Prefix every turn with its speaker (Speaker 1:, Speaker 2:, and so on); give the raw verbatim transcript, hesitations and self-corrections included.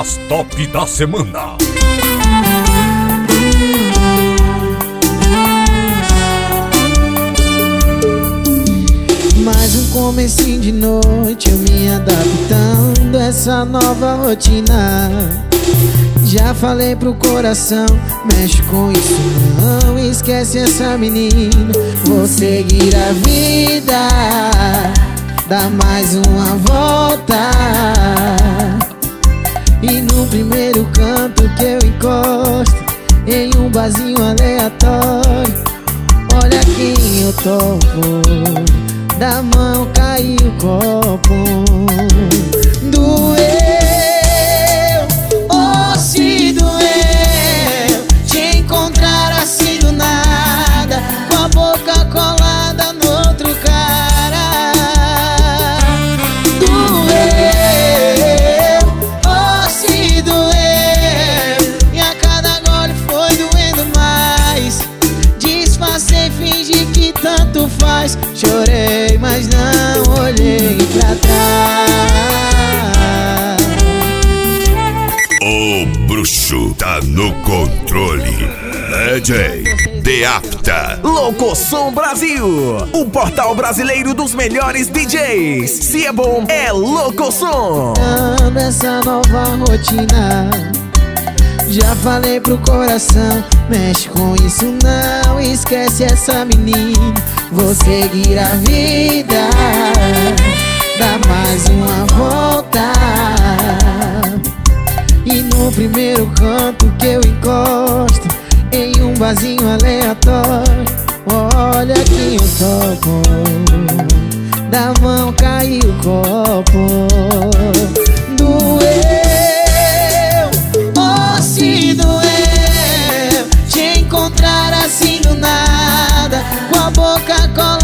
Speaker 1: As top da semana.
Speaker 2: Mais um comecinho de noite, eu me adaptando a essa nova rotina. Já falei pro coração, mexe com isso não, esquece essa menina. Vou seguir a vida, dar mais uma volta. E no primeiro canto que eu encosto, em um barzinho aleatório, olha quem eu toco, da mão caiu o copo. Doeu, oh se doeu, te encontrar assim do nada, com a boca colada no outro cara. Doeu, oh se doeu, e a cada gole foi doendo mais. Disfarcei, fingi que tanto faz. Chorei, mas não olhei pra trás.
Speaker 1: O bruxo tá no controle. D J Deapta.
Speaker 3: Locosom Brasil, o portal brasileiro dos melhores D Js. Se é bom, é Locosom.
Speaker 2: Nessa nova rotina, já falei pro coração, mexe com isso não, esquece essa menina. Vou seguir a vida, dar mais uma volta. E no primeiro canto que eu encosto, em um barzinho aleatório, olha quem eu toco, da mão caiu o copo. Doeu, oh se doeu, te encontrar assim do nada, com a boca colada